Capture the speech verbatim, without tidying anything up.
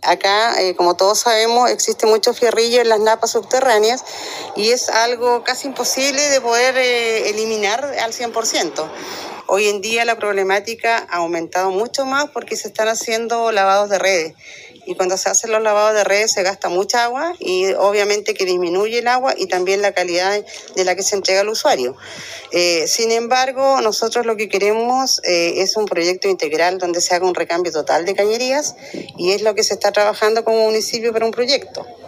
acá, eh, como todos sabemos, existe mucho fierrillo en las napas subterráneas y es algo casi imposible de poder eh, eliminar al cien por ciento. Hoy en día la problemática ha aumentado mucho más porque se están haciendo lavados de redes. Y cuando se hacen los lavados de redes se gasta mucha agua y obviamente que disminuye el agua y también la calidad de la que se entrega al usuario. Eh, sin embargo, nosotros lo que queremos eh, es un proyecto integral donde se haga un recambio total de cañerías y es lo que se está trabajando como municipio para un proyecto.